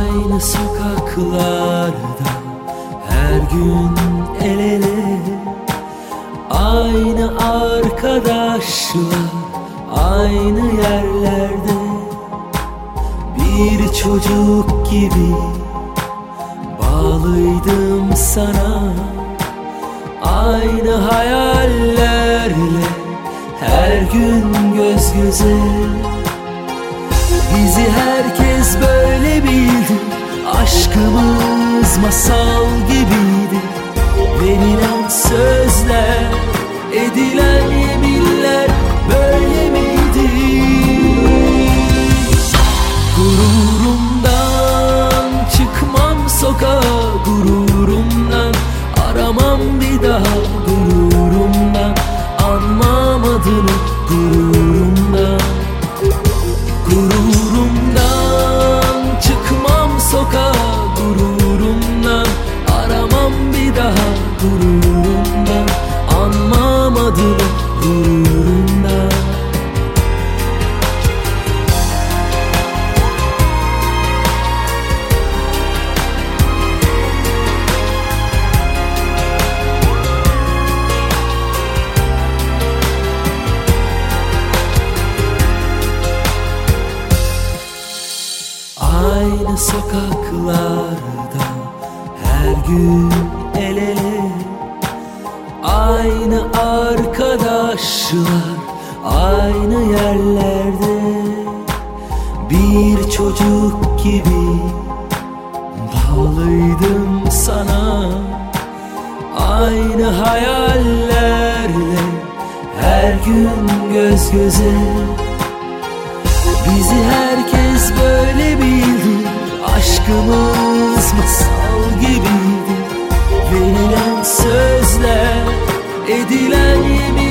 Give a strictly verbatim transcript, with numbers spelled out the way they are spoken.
Aynı sokaklarda her gün el ele, aynı arkadaşlar, aynı yerlerde. Bir çocuk gibi bağlıydım sana, aynı hayallerle her gün göz göze. Bizi herkes böyle bildi, aşkımız masal gibiydi. Verilen sözler, edilen yeminler böyle miydi? Gururumdan çıkmam sokağa, gururumdan aramam bir daha, gururumdan anmam adını, gururumdan. Gururumdan çıkmam sokağa, gururumdan aramam bir daha, gururumdan anmam adını, gururumdan. Aynı sokaklarda her gün el ele, aynı arkadaşlar, aynı yerlerde. Bir çocuk gibi bağlıydım sana, aynı hayallerle her gün göz göze. Bizi herkes böyle bildi, aşkımız masal gibiydi. Verilen sözler, edilen yemin